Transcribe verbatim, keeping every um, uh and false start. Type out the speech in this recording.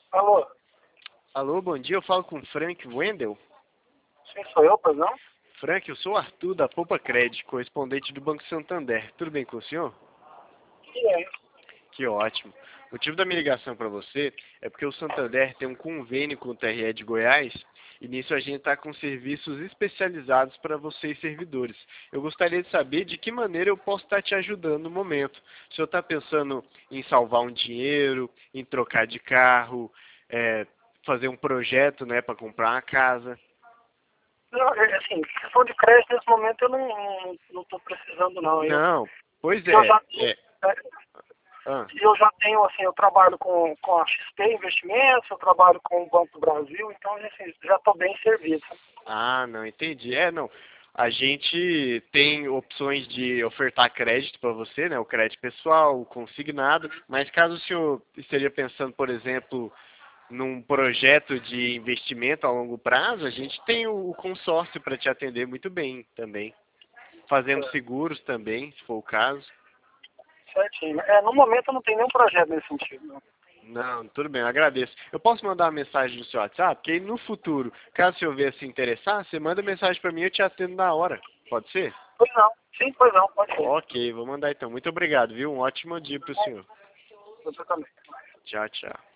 Alô? Alô, bom dia, eu falo com o Frank Wendel. Sim, sou eu, pois não? Frank, eu sou o Arthur da Poupa Cred, correspondente do Banco Santander. Tudo bem com o senhor? Sim, é. Que ótimo. O motivo da minha ligação para você é porque o Santander tem um convênio com o T R E de Goiás e nisso a gente está com serviços especializados para vocês servidores. Eu gostaria de saber de que maneira eu posso estar te ajudando no momento. O senhor está pensando em salvar um dinheiro, em trocar de carro, é, fazer um projeto, né, para comprar uma casa? Não, é, assim, questão de crédito nesse momento eu não, não, não tô precisando não. Eu, Não, pois eu é. já é. é, Ah, eu já tenho, assim, eu trabalho com, com a X P Investimentos, eu trabalho com o Banco do Brasil, então assim, já estou bem servido. ah, não, entendi. É, não. A gente tem opções de ofertar crédito para você, né? O crédito pessoal, o consignado, mas caso o senhor esteja pensando, por exemplo, num projeto de investimento a longo prazo, a gente tem o o consórcio para te atender muito bem também. Fazendo É, seguros também, se for o caso. certinho. É, no momento eu não tenho nenhum projeto nesse sentido. Não. Não, tudo bem, eu agradeço. Eu posso mandar uma mensagem no seu WhatsApp? Porque aí no futuro, caso o senhor venha se interessar, você manda mensagem para mim e eu te atendo na hora. Pode ser? Pois não, sim, pois não, pode ser. Ok, vou mandar então. Muito obrigado, viu? Um ótimo dia para o senhor. Você também. Tchau, tchau.